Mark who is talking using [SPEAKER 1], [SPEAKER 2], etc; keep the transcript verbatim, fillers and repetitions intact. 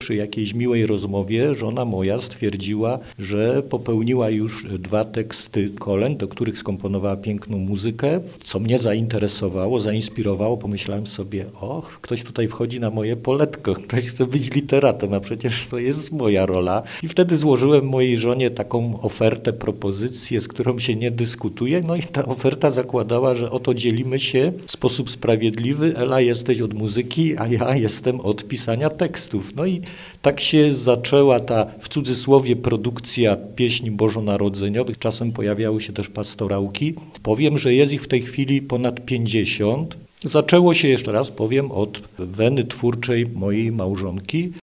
[SPEAKER 1] przy jakiejś miłej rozmowie żona moja stwierdziła, że popełniła już dwa teksty kolęd, do których skomponowała piękną muzykę, co mnie zainteresowało, zainspirowało. Pomyślałem sobie, och, ktoś tutaj wchodzi na moje poletko, ktoś chce być literatem, a przecież to jest moja rola. I wtedy złożyłem mojej żonie taką ofertę, propozycję, z którą się nie dyskutuje. No i ta oferta zakładała, że oto dzielimy się w sposób sprawiedliwy. Ela, jesteś od muzyki, a ja jestem od pisania tekstów. No i tak się zaczęła ta, w cudzysłowie, produkcja pieśni bożonarodzeniowych. Czasem pojawiały się też pastorałki. Powiem, że jest ich w tej chwili ponad pięćdziesiąt. Zaczęło się, jeszcze raz powiem, od weny twórczej mojej małżonki.